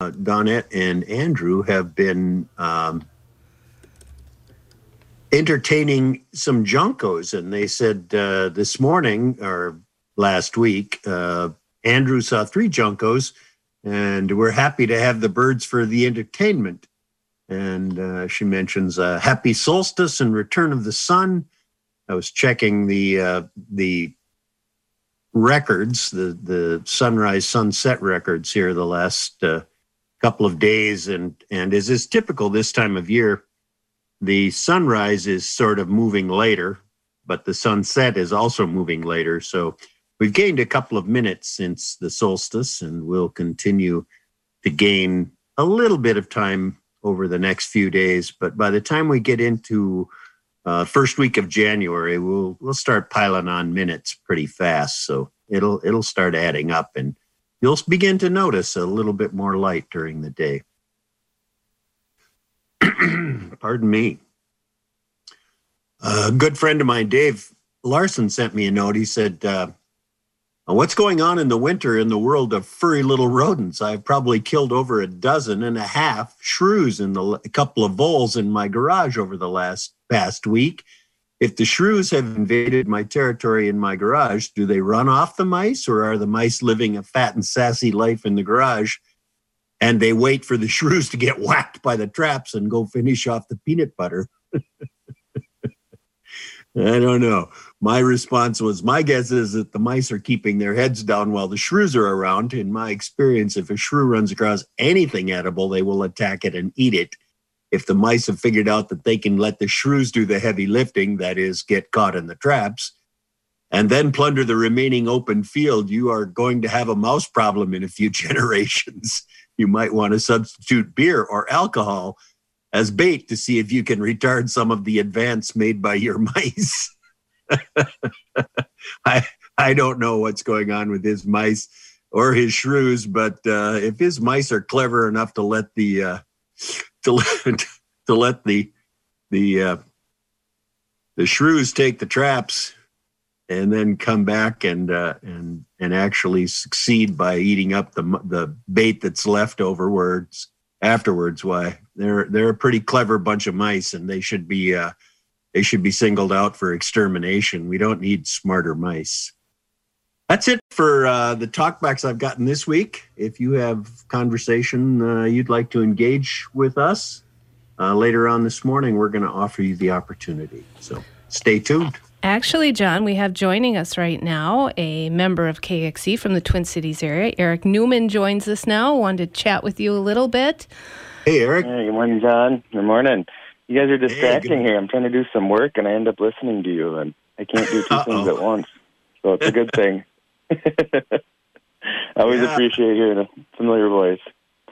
Donette and Andrew have been entertaining some juncos, and they said this morning or last week, Andrew saw 3 juncos, and we're happy to have the birds for the entertainment. And she mentions happy solstice and return of the sun. I was checking the records, the sunrise sunset records here the last couple of days, and as is typical this time of year, the sunrise is sort of moving later, but the sunset is also moving later. So we've gained a couple of minutes since the solstice, and we'll continue to gain a little bit of time over the next few days. But by the time we get into first week of January, we'll start piling on minutes pretty fast. So it'll start adding up, and you'll begin to notice a little bit more light during the day. Pardon me. A good friend of mine, Dave Larson, sent me a note. He said, what's going on in the winter in the world of furry little rodents? I've probably killed over 12.5 shrews in a couple of voles in my garage over the past week. If the shrews have invaded my territory in my garage, do they run off the mice, or are the mice living a fat and sassy life in the garage and they wait for the shrews to get whacked by the traps and go finish off the peanut butter? I don't know. My response was, my guess is that the mice are keeping their heads down while the shrews are around. In my experience, if a shrew runs across anything edible, they will attack it and eat it. If the mice have figured out that they can let the shrews do the heavy lifting, that is, get caught in the traps, and then plunder the remaining open field, you are going to have a mouse problem in a few generations. You might want to substitute beer or alcohol as bait to see if you can retard some of the advance made by your mice. I don't know what's going on with his mice or his shrews, but if his mice are clever enough to let the shrews take the traps and then come back and actually succeed by eating up the bait that's left afterwards, why they're a pretty clever bunch of mice, and they should be singled out for extermination. We don't need smarter mice. That's it for the talkbacks I've gotten this week. If you have conversation you'd like to engage with us later on this morning, we're going to offer you the opportunity. So stay tuned. Actually, John, we have joining us right now a member of KXC from the Twin Cities area. Eric Newman joins us now. Wanted to chat with you a little bit. Hey, Eric. Hey, good morning, John. Good morning. You guys are distracting here. I'm trying to do some work, and I end up listening to you, and I can't do two things at once. So it's a good thing. I always appreciate hearing a familiar voice.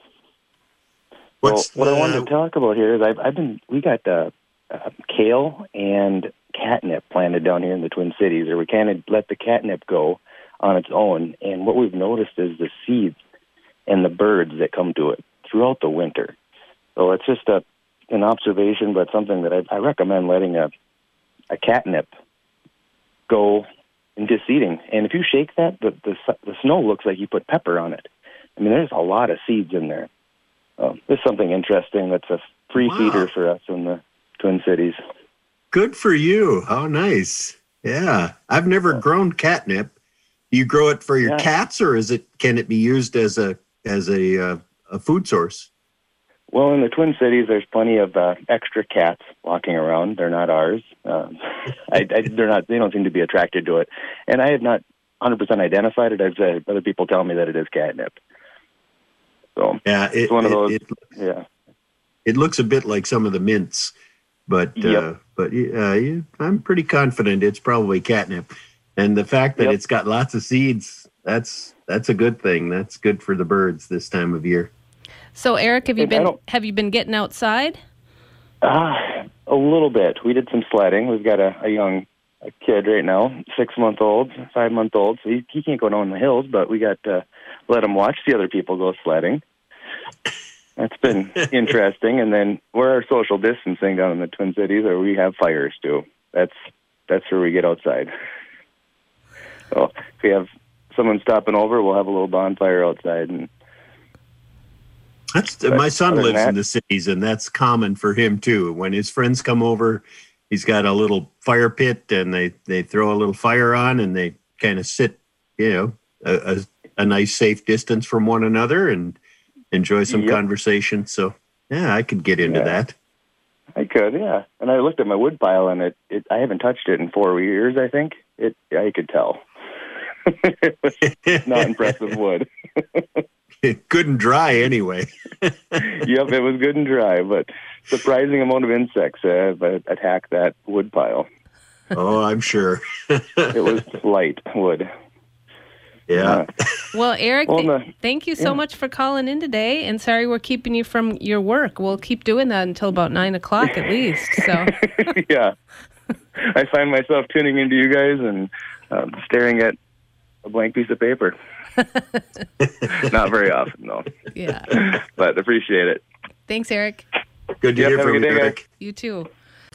What I wanted to talk about here is we got kale and catnip planted down here in the Twin Cities, or we kind of let the catnip go on its own. And what we've noticed is the seeds and the birds that come to it throughout the winter. So it's just an observation, but something that I recommend letting a catnip go into seeding. And if you shake that, the snow looks like you put pepper on it. I mean, there's a lot of seeds in there. There's something interesting that's a free feeder for us in the Twin Cities. Good for you. How nice. Yeah. I've never grown catnip. Do you grow it for your cats, or can it be used as a food source? Well, in the Twin Cities, there's plenty of extra cats walking around. They're not ours. They don't seem to be attracted to it. And I have not 100% identified it as other people tell me that it is catnip. So yeah, it's one of those. It looks a bit like some of the mints, but I'm pretty confident it's probably catnip. And the fact that it's got lots of seeds, that's a good thing. That's good for the birds this time of year. So, Eric, have you been getting outside? A little bit. We did some sledding. We've got a young kid right now, 5-month-old. So he can't go down the hills, but we got to let him watch the other people go sledding. That's been interesting. And then we're our social distancing down in the Twin Cities, or we have fires too. That's where we get outside. So if we have someone stopping over, we'll have a little bonfire outside, and My son other than lives in that- the cities, and that's common for him too. When his friends come over, he's got a little fire pit, and they throw a little fire on, and they kind of sit, a nice safe distance from one another and enjoy some Yep. conversation. So yeah, I could get into Yeah. that. I could, yeah. And I looked at my wood pile, and it I haven't touched it in 4 years, I think. I could tell. Not impressive wood. Good and dry anyway. Yep, it was good and dry, but surprising amount of insects have attacked that wood pile. Oh, I'm sure. It was light wood. Yeah. Well, Eric, Well, thank you so much for calling in today. And sorry we're keeping you from your work. We'll keep doing that until about 9 o'clock at least. So Yeah. I find myself tuning into you guys and staring at a blank piece of paper. Not very often, though. yeah. But appreciate it. Thanks, Eric. Good to Yep, hear have a from good you, day, Eric. You too.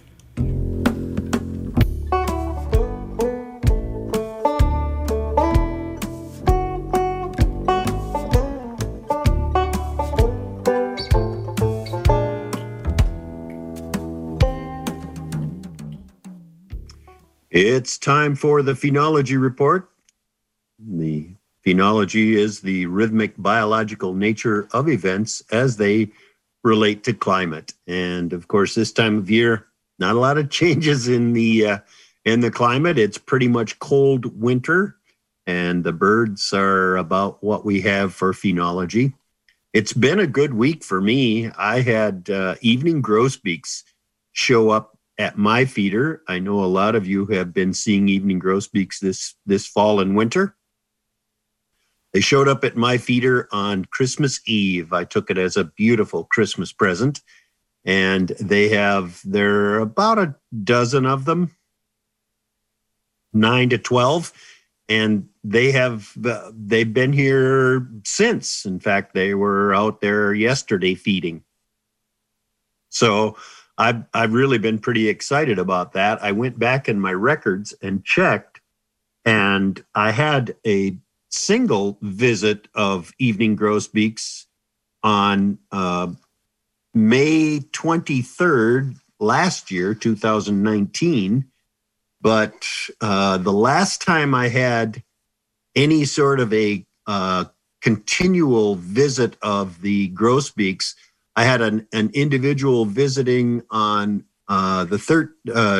It's time for the phenology report. The phenology is the rhythmic biological nature of events as they relate to climate. And of course, this time of year, not a lot of changes in the climate. It's pretty much cold winter, and the birds are about what we have for phenology. It's been a good week for me. I had evening grosbeaks show up at my feeder. I know a lot of you have been seeing evening grosbeaks this fall and winter. They showed up at my feeder on Christmas Eve. I took it as a beautiful Christmas present. And there are about a dozen of them, 9 to 12. And they've been here since. In fact, they were out there yesterday feeding. So I've really been pretty excited about that. I went back in my records and checked, and I had a single visit of evening grosbeaks on May 23rd last year, 2019. But the last time I had any sort of a continual visit of the grosbeaks, I had an individual visiting on February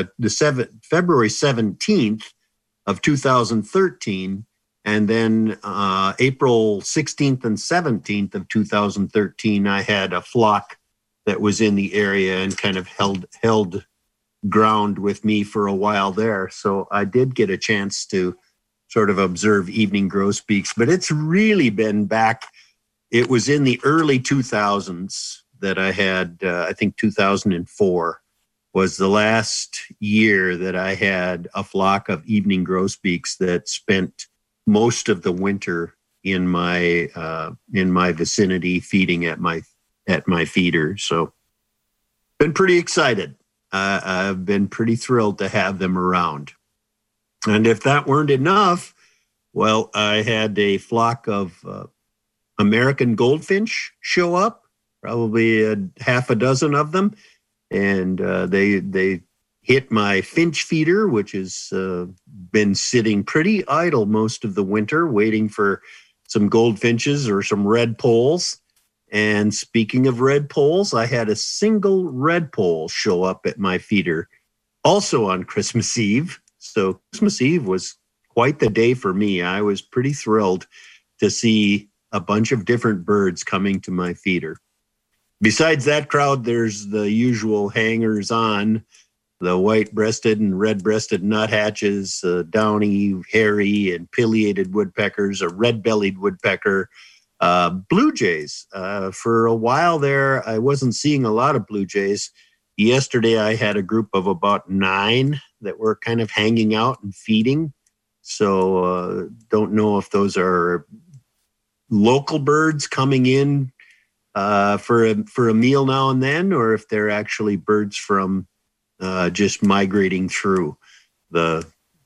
17th of 2013, and then April 16th and 17th of 2013, I had a flock that was in the area and kind of held ground with me for a while there. So I did get a chance to sort of observe evening grosbeaks, but it's really been back. It was in the early 2000s that I had, I think 2004 was the last year that I had a flock of evening grosbeaks that spent most of the winter in my vicinity feeding at my feeder. So been pretty excited. I've been pretty thrilled to have them around. And if that weren't enough, well, I had a flock of American goldfinch show up, probably half a dozen of them. And they hit my finch feeder, which has been sitting pretty idle most of the winter, waiting for some goldfinches or some red poles. And speaking of red poles, I had a single red pole show up at my feeder, also on Christmas Eve. So Christmas Eve was quite the day for me. I was pretty thrilled to see a bunch of different birds coming to my feeder. Besides that crowd, there's the usual hangers-on, the white-breasted and red-breasted nuthatches, downy, hairy, and pileated woodpeckers, a red-bellied woodpecker, blue jays. For a while there, I wasn't seeing a lot of blue jays. Yesterday, I had a group of about 9 that were kind of hanging out and feeding. So don't know if those are local birds coming in for a meal now and then, or if they're actually birds from just migrating through. The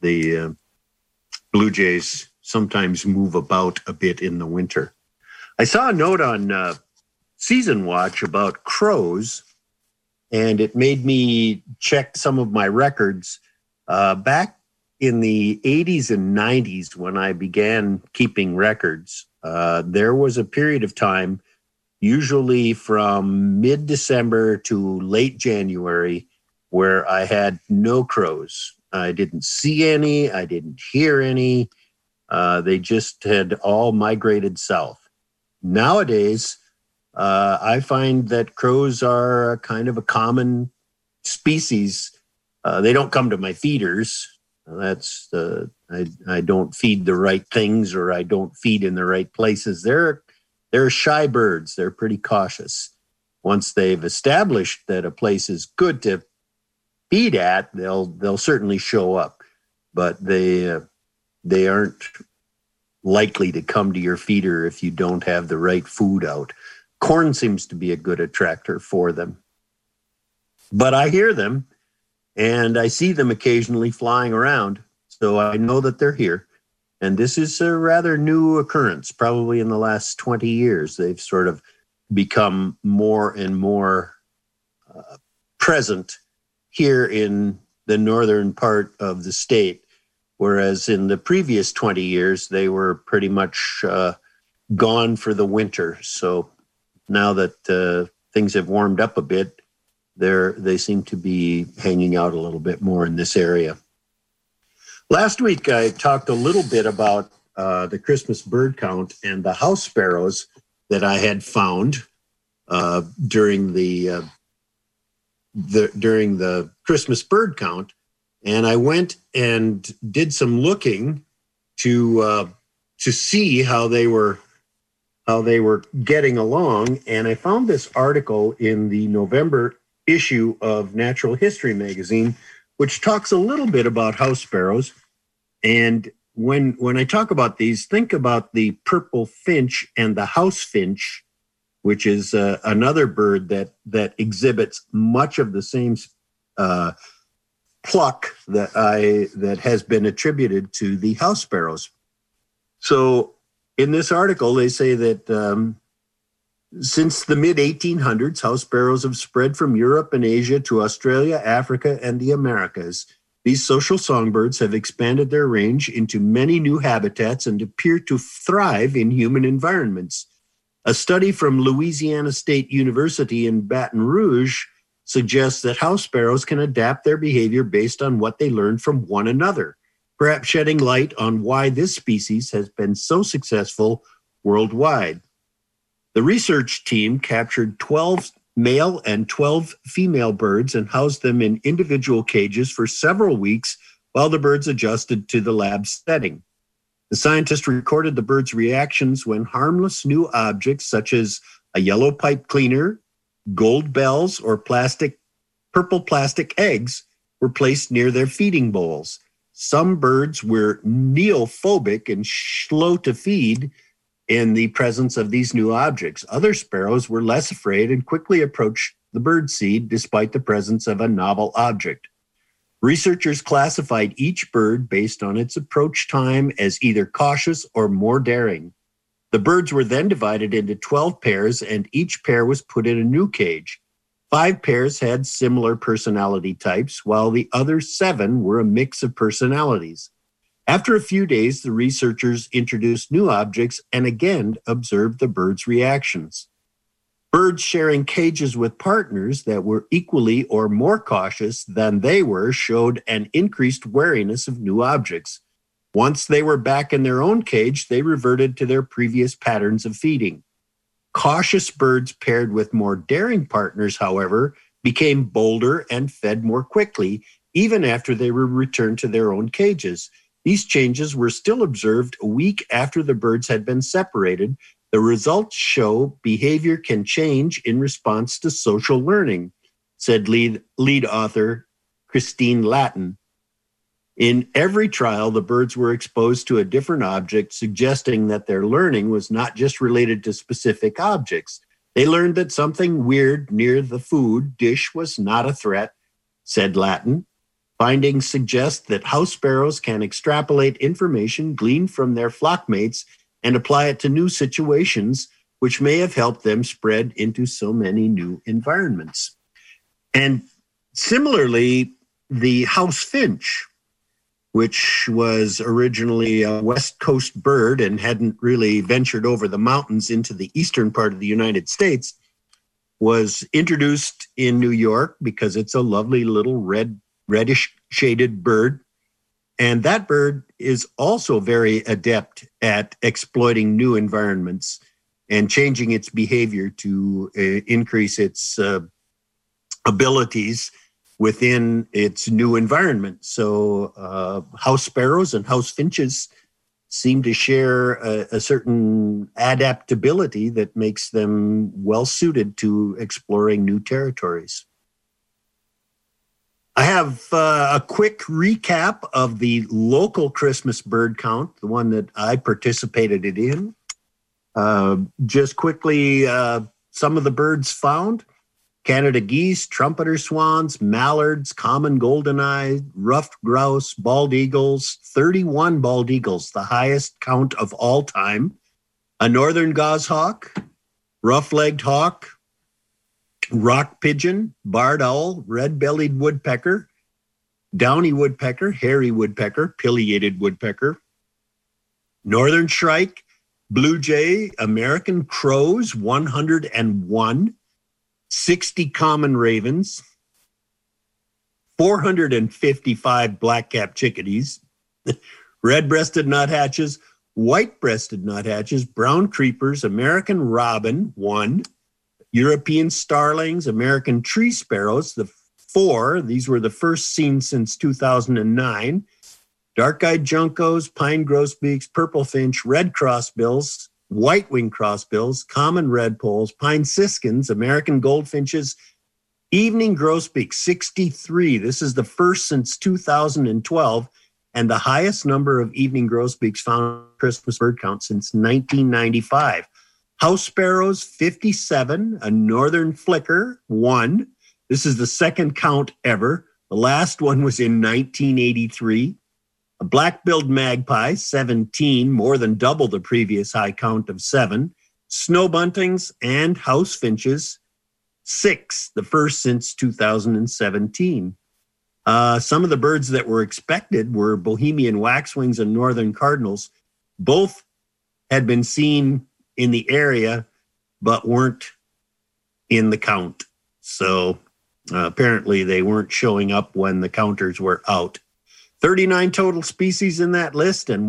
blue jays sometimes move about a bit in the winter. I saw a note on season watch about crows, and it made me check some of my records. Back in the 80s and 90s, when I began keeping records, there was a period of time, usually from mid-December to late January, where I had no crows. I didn't see any, I didn't hear any. They just had all migrated south. Nowadays, I find that crows are kind of a common species. They don't come to my feeders. That's I don't feed the right things, or I don't feed in the right places. They're shy birds. They're pretty cautious. Once they've established that a place is good to feed at, they'll certainly show up, but they aren't likely to come to your feeder if you don't have the right food out. Corn seems to be a good attractor for them. But I hear them, and I see them occasionally flying around, so I know that they're here. And this is a rather new occurrence. Probably in the last 20 years, they've sort of become more and more present here in the northern part of the state, whereas in the previous 20 years, they were pretty much gone for the winter. So now that things have warmed up a bit, they seem to be hanging out a little bit more in this area. Last week, I talked a little bit about the Christmas bird count and the house sparrows that I had found during the Christmas bird count, and I went and did some looking to see how they were getting along, and I found this article in the November issue of Natural History magazine, which talks a little bit about house sparrows. And when I talk about these, think about the purple finch and the house finch, which is another bird that exhibits much of the same pluck that has been attributed to the house sparrows. So in this article, they say that since the mid-1800s, house sparrows have spread from Europe and Asia to Australia, Africa, and the Americas. These social songbirds have expanded their range into many new habitats and appear to thrive in human environments. A study from Louisiana State University in Baton Rouge suggests that house sparrows can adapt their behavior based on what they learn from one another, perhaps shedding light on why this species has been so successful worldwide. The research team captured 12 male and 12 female birds and housed them in individual cages for several weeks while the birds adjusted to the lab setting. The scientists recorded the birds' reactions when harmless new objects such as a yellow pipe cleaner, gold bells, or purple plastic eggs were placed near their feeding bowls. Some birds were neophobic and slow to feed in the presence of these new objects. Other sparrows were less afraid and quickly approached the bird seed despite the presence of a novel object. Researchers classified each bird based on its approach time as either cautious or more daring. The birds were then divided into 12 pairs, and each pair was put in a new cage. 5 pairs had similar personality types, while the other 7 were a mix of personalities. After a few days, the researchers introduced new objects and again observed the birds' reactions. Birds sharing cages with partners that were equally or more cautious than they were showed an increased wariness of new objects. Once they were back in their own cage, they reverted to their previous patterns of feeding. Cautious birds paired with more daring partners, however, became bolder and fed more quickly, even after they were returned to their own cages. These changes were still observed a week after the birds had been separated. The results show behavior can change in response to social learning, said lead author Christine Lattin. In every trial, the birds were exposed to a different object, suggesting that their learning was not just related to specific objects. They learned that something weird near the food dish was not a threat, said Lattin. Findings suggest that house sparrows can extrapolate information gleaned from their flock mates and apply it to new situations, which may have helped them spread into so many new environments. And similarly, the house finch, which was originally a West Coast bird and hadn't really ventured over the mountains into the eastern part of the United States, was introduced in New York because it's a lovely little reddish shaded bird. And that bird is also very adept at exploiting new environments and changing its behavior to increase its abilities within its new environment. So house sparrows and house finches seem to share a certain adaptability that makes them well suited to exploring new territories. I have a quick recap of the local Christmas bird count, the one that I participated in. Just quickly, some of the birds found: Canada geese, trumpeter swans, mallards, common goldeneye, ruffed grouse, bald eagles, 31 bald eagles, the highest count of all time, a northern goshawk, rough-legged hawk, rock pigeon, barred owl, red-bellied woodpecker, downy woodpecker, hairy woodpecker, pileated woodpecker, northern shrike, blue jay, American crows, 101, 60 common ravens, 455 black-capped chickadees, red-breasted nuthatches, white-breasted nuthatches, brown creepers, American robin, 1, European starlings, American tree sparrows, the 4. These were the first seen since 2009. Dark-eyed juncos, pine grosbeaks, purple finch, red crossbills, white-winged crossbills, common redpolls, pine siskins, American goldfinches, evening grosbeaks, 63. This is the first since 2012, and the highest number of evening grosbeaks found in Christmas bird count since 1995. House sparrows, 57, a northern flicker, 1. This is the second count ever. The last one was in 1983. A black-billed magpie, 17, more than double the previous high count of 7. Snow buntings and house finches, 6, the first since 2017. Some of the birds that were expected were Bohemian waxwings and northern cardinals. Both had been seen in the area, but weren't in the count. So apparently they weren't showing up when the counters were out. 39 total species in that list and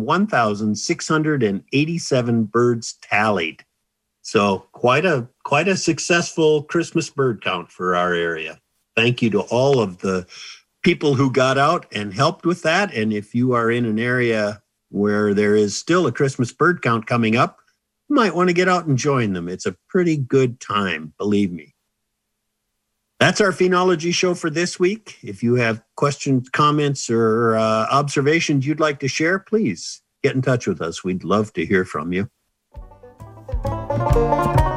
1,687 birds tallied. So quite a successful Christmas bird count for our area. Thank you to all of the people who got out and helped with that. And if you are in an area where there is still a Christmas bird count coming up, you might want to get out and join them. It's a pretty good time, believe me. That's our Phenology show for this week. If you have questions, comments, or observations you'd like to share, please get in touch with us. We'd love to hear from you.